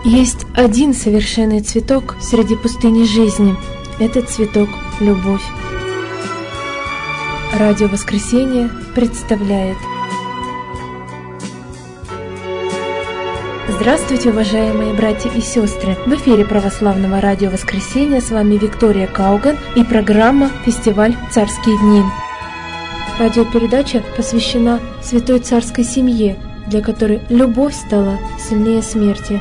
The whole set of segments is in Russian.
Есть один совершенный цветок среди пустыни жизни. Этот цветок – любовь. Радио Воскресенье представляет. Здравствуйте, уважаемые братья и сестры! В эфире Православного радио Воскресенье с вами Виктория Кауган и программа «Фестиваль Царские дни». Радиопередача посвящена святой царской семье, для которой любовь стала сильнее смерти.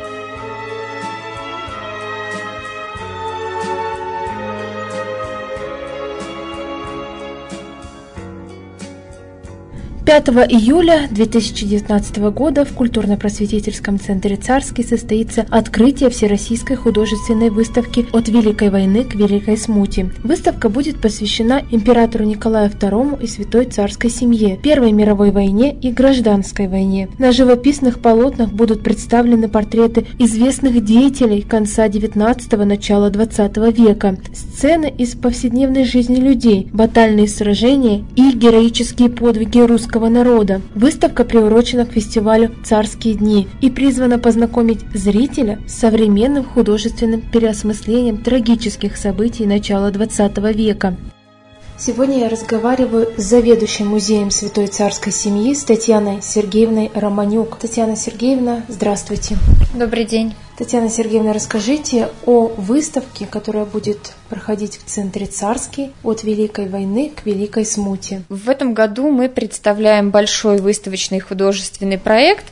5 июля 2019 года в культурно-просветительском центре «Царский» состоится открытие Всероссийской художественной выставки «От Великой войны к Великой смуте». Выставка будет посвящена императору Николаю II и святой царской семье, Первой мировой войне и Гражданской войне. На живописных полотнах будут представлены портреты известных деятелей конца XIX – начала XX века, сцены из повседневной жизни людей, батальные сражения и героические подвиги русского народа. Выставка приурочена к фестивалю «Царские дни» и призвана познакомить зрителя с современным художественным переосмыслением трагических событий начала XX века. Сегодня я разговариваю с заведующим музеем Святой Царской семьи с Татьяной Сергеевной Романюк. Татьяна Сергеевна, здравствуйте. Добрый день. Татьяна Сергеевна, расскажите о выставке, которая будет проходить в центре «Царский» «От Великой войны к Великой смуте». В этом году мы представляем большой выставочный художественный проект.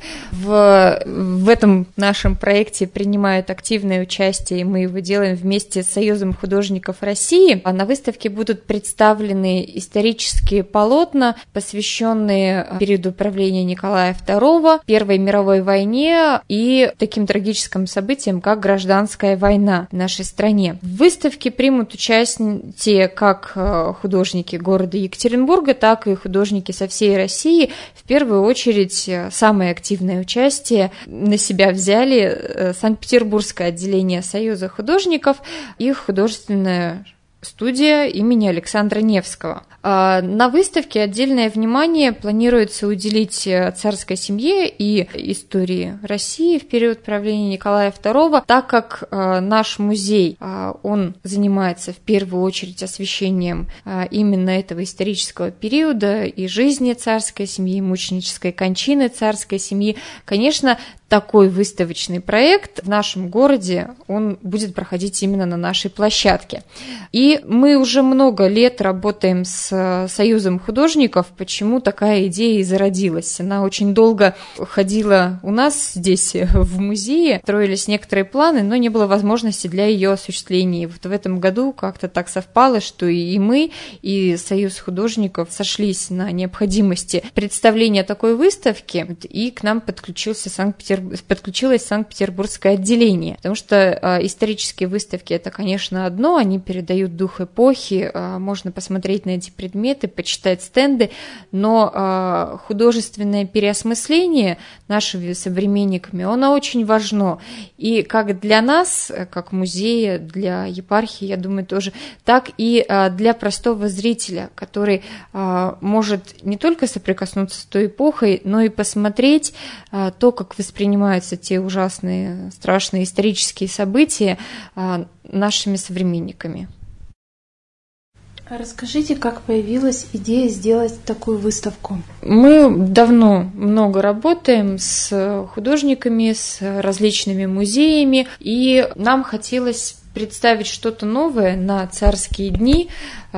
В этом нашем проекте принимают активное участие, и мы его делаем вместе с Союзом художников России. А на выставке будут представлены исторические полотна, посвященные периоду правления Николая II, Первой мировой войне и таким трагическим событиям, как Гражданская война в нашей стране. В выставке примут участие как художники города Екатеринбурга, так и художники со всей России. В первую очередь самое активное участие на себя взяли Санкт-Петербургское отделение Союза художников и художественная студия имени Александра Невского. На выставке отдельное внимание планируется уделить царской семье и истории России в период правления Николая II, так как наш музей, он занимается в первую очередь освещением именно этого исторического периода и жизни царской семьи, мученической кончины царской семьи. Конечно, такой выставочный проект в нашем городе, он будет проходить именно на нашей площадке. И мы уже много лет работаем с Союзом художников. Почему такая идея и зародилась? Она очень долго ходила у нас здесь в музее, строились некоторые планы, но не было возможности для ее осуществления. И вот в этом году как-то так совпало, что и мы, и Союз художников сошлись на необходимости представления такой выставки, и к нам подключилось Санкт-Петербургское отделение. Потому что исторические выставки – это, конечно, одно, они передают дух эпохи, можно посмотреть на эти предметы, почитать стенды, но художественное переосмысление нашими современниками, оно очень важно. И как для нас, как музея, для епархии, я думаю, тоже, так и для простого зрителя, который может не только соприкоснуться с той эпохой, но и посмотреть то, как воспринимаются те ужасные, страшные исторические события нашими современниками. Расскажите, как появилась идея сделать такую выставку? Мы давно много работаем с художниками, с различными музеями, и нам хотелось представить что-то новое на царские дни,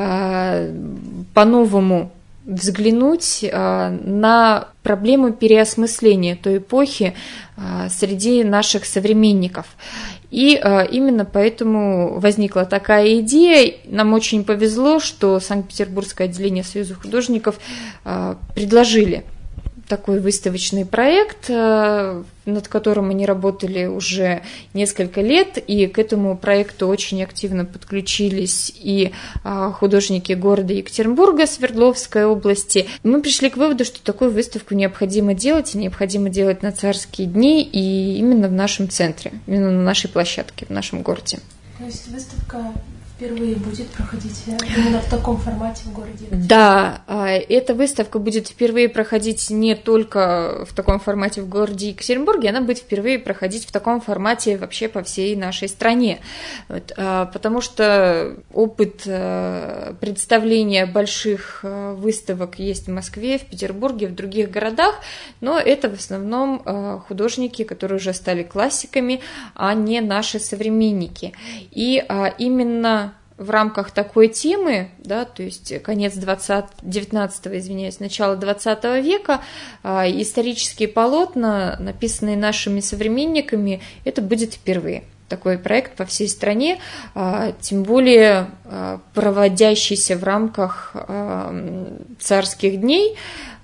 по-новому взглянуть на проблему переосмысления той эпохи среди наших современников. И именно поэтому возникла такая идея. Нам очень повезло, что Санкт-Петербургское отделение Союза художников предложили такой выставочный проект, над которым они работали уже несколько лет, и к этому проекту очень активно подключились и художники города Екатеринбурга, Свердловской области. Мы пришли к выводу, что такую выставку необходимо делать, и необходимо делать на царские дни, и именно в нашем центре, именно на нашей площадке, в нашем городе. То есть выставка в впервые будет проходить именно в таком формате в городе? Да, эта выставка будет впервые проходить не только в таком формате в городе Екатеринбурге, она будет впервые проходить в таком формате вообще по всей нашей стране. Потому что опыт представления больших выставок есть в Москве, в Петербурге, в других городах, но это в основном художники, которые уже стали классиками, а не наши современники. И именно в рамках такой темы, да, то есть конец 19-го, извиняюсь, начало 20 века, исторические полотна, написанные нашими современниками, это будет впервые. Такой проект по всей стране, тем более проводящийся в рамках царских дней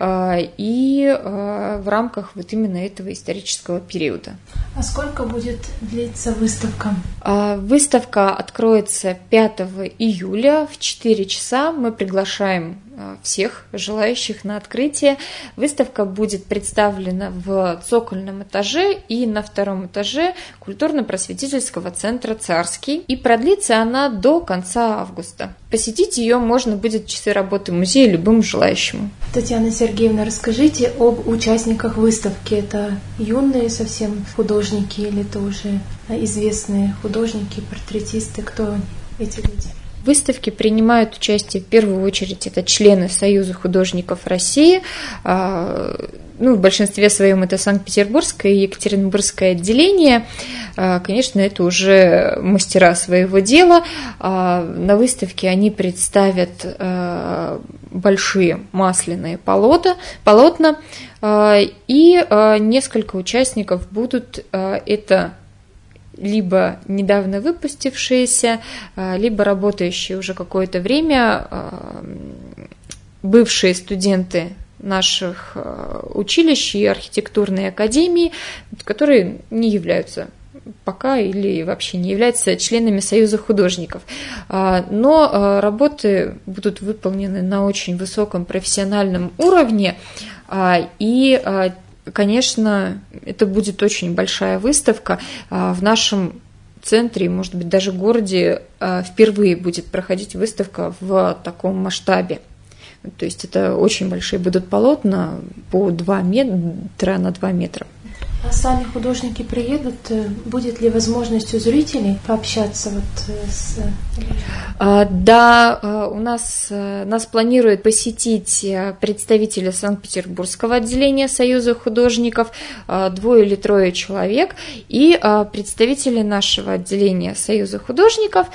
и в рамках вот именно этого исторического периода. А сколько будет длиться выставка? Выставка откроется 5 июля в 4 часа. Мы приглашаем всех желающих на открытие. Выставка будет представлена в цокольном этаже и на втором этаже культурно-просветительского центра «Царский». И продлится она до конца августа. Посетить ее можно будет в часы работы музея любым желающему. Татьяна Сергеевна, расскажите об участниках выставки. Это юные совсем художники или это уже известные художники, портретисты? Кто эти люди? В выставке принимают участие в первую очередь это члены Союза художников России. В большинстве своем это Санкт-Петербургское и Екатеринбургское отделение. Конечно, это уже мастера своего дела. На выставке они представят большие масляные полотна, и несколько участников будут это либо недавно выпустившиеся, либо работающие уже какое-то время бывшие студенты наших училищ и архитектурной академии, которые не являются пока или вообще не являются членами Союза художников. Но работы будут выполнены на очень высоком профессиональном уровне, и конечно, это будет очень большая выставка. В нашем центре, может быть, даже городе впервые будет проходить выставка в таком масштабе. То есть это очень большие будут полотна по 2 метра на 2 метра. А сами художники приедут? Будет ли возможность у зрителей пообщаться с... Да, нас планируют посетить представители Санкт-Петербургского отделения Союза художников, 2 или 3 человек, и представители нашего отделения Союза художников.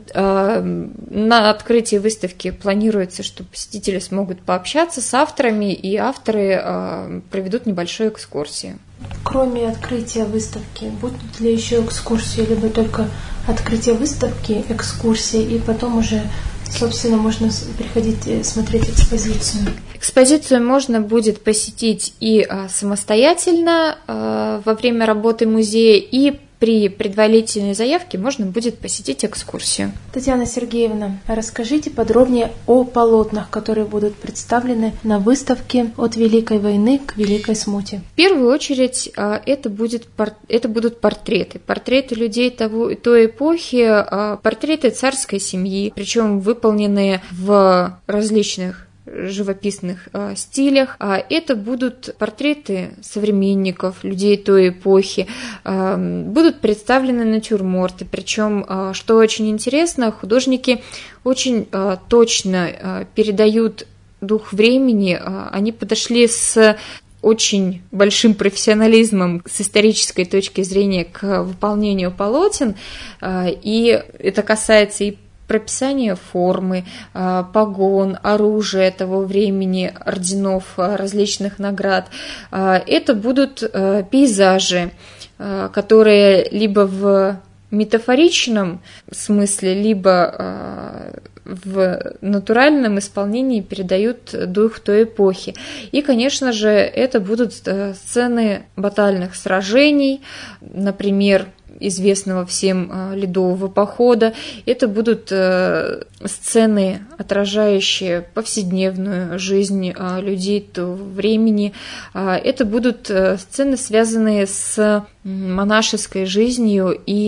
На открытии выставки планируется, что посетители смогут пообщаться с авторами, и авторы проведут небольшую экскурсию. Кроме открытия выставки, будут ли еще экскурсии, либо только открытие выставки, экскурсии, и потом уже, собственно, можно приходить смотреть экспозицию? Экспозицию можно будет посетить и самостоятельно во время работы музея, и при предварительной заявке можно будет посетить экскурсию. Татьяна Сергеевна, расскажите подробнее о полотнах, которые будут представлены на выставке «От Великой войны к Великой смуте». В первую очередь это будут портреты людей той эпохи, портреты царской семьи, причем выполненные в различных живописных стилях. Это будут портреты современников, людей той эпохи, будут представлены натюрморты, причем, что очень интересно, художники очень точно передают дух времени, они подошли с очень большим профессионализмом с исторической точки зрения к выполнению полотен, и это касается и прописание формы, погон, оружия того времени, орденов, различных наград. Это будут пейзажи, которые либо в метафоричном смысле, либо в натуральном исполнении передают дух той эпохи. И, конечно же, это будут сцены батальных сражений, например, известного всем ледового похода. Это будут сцены, отражающие повседневную жизнь людей того времени. Это будут сцены, связанные с монашеской жизнью и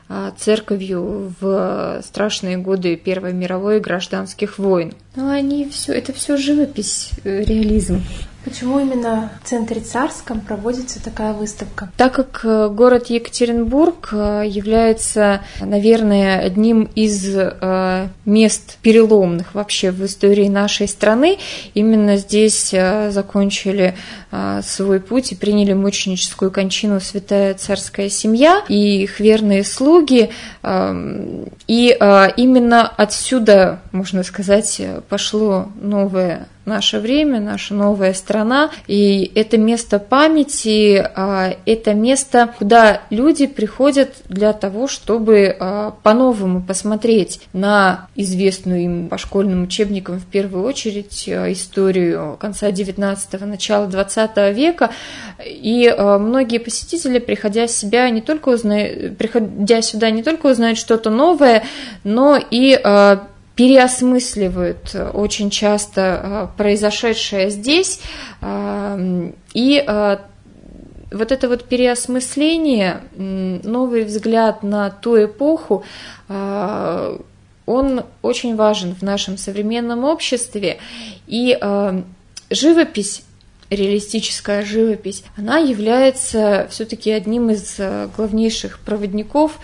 церковью в страшные годы Первой мировой и гражданских войн. Но это все живопись, реализм. Почему именно в центре Царском проводится такая выставка? Так как город Екатеринбург является, наверное, одним из мест переломных вообще в истории нашей страны, именно здесь закончили свой путь и приняли мученическую кончину святая царская семья и их верные слуги. И именно отсюда, можно сказать, пошло новое наше время, наша новая страна, и это место памяти, это место, куда люди приходят для того, чтобы по-новому посмотреть на известную им по школьным учебникам в первую очередь историю конца XIX – начала XX века, и многие посетители, приходя сюда, не только узнают что-то новое, но и переосмысливают очень часто произошедшее здесь, и вот это вот переосмысление, новый взгляд на ту эпоху, он очень важен в нашем современном обществе, и живопись, реалистическая живопись, она является все-таки одним из главнейших проводников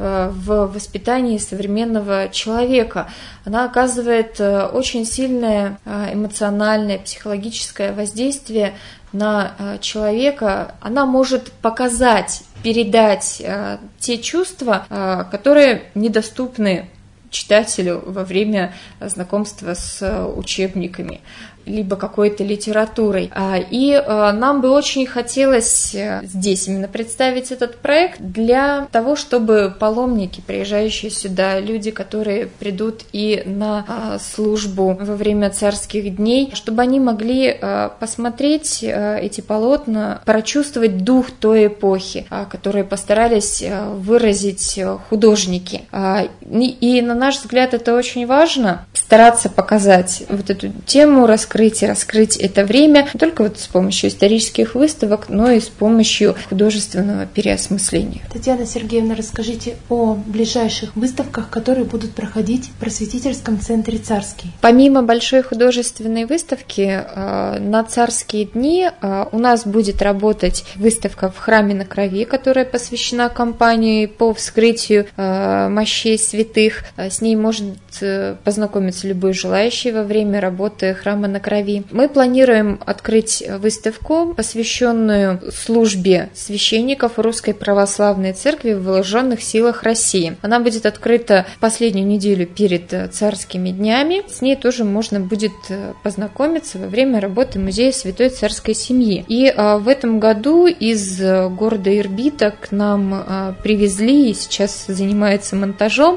в воспитании современного человека. Она оказывает очень сильное эмоциональное, психологическое воздействие на человека. Она может показать, передать те чувства, которые недоступны читателю во время знакомства с учебниками либо какой-то литературой. И нам бы очень хотелось здесь именно представить этот проект для того, чтобы паломники, приезжающие сюда, люди, которые придут и на службу во время царских дней, чтобы они могли посмотреть эти полотна, прочувствовать дух той эпохи, которую постарались выразить художники. И на наш взгляд это очень важно, стараться показать вот эту тему, раскрыть это время не только вот с помощью исторических выставок, но и с помощью художественного переосмысления. Татьяна Сергеевна, расскажите о ближайших выставках, которые будут проходить в просветительском центре «Царский». Помимо большой художественной выставки, на царские дни у нас будет работать выставка в храме на Крови, которая посвящена кампании по вскрытию мощей святых. С ней может познакомиться любой желающий во время работы храма на Крови. Мы планируем открыть выставку, посвященную службе священников Русской Православной Церкви в вооруженных силах России. Она будет открыта в последнюю неделю перед царскими днями. С ней тоже можно будет познакомиться во время работы Музея Святой Царской Семьи. И в этом году из города Ирбита к нам привезли, и сейчас занимается монтажом,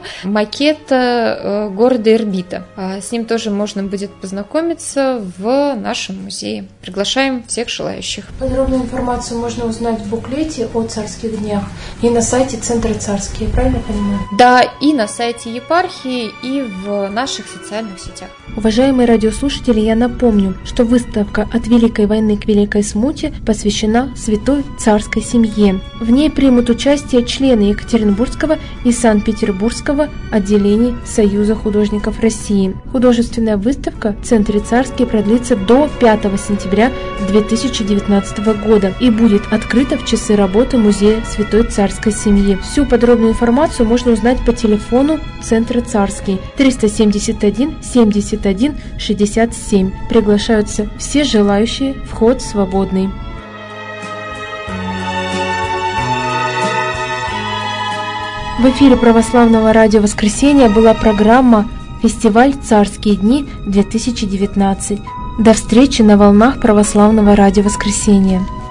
макета города Ирбита. С ним тоже можно будет познакомиться в нашем музее. Приглашаем всех желающих. Подробную информацию можно узнать в буклете о царских днях и на сайте Центра Царский, я правильно понимаю? Да, и на сайте епархии, и в наших социальных сетях. Уважаемые радиослушатели, я напомню, что выставка «От Великой войны к Великой смуте» посвящена Святой Царской семье. В ней примут участие члены Екатеринбургского и Санкт-Петербургского отделений Союза художников России. Художественная выставка в Центре Царский продлится до 5 сентября 2019 года и будет открыта в часы работы Музея Святой Царской семьи. Всю подробную информацию можно узнать по телефону Центра Царский 371 71 67. Приглашаются все желающие, вход свободный. В эфире Православного радио «Воскресенье» была программа «Фестиваль Царские дни 2019». До встречи на волнах Православного радио «Воскресенье».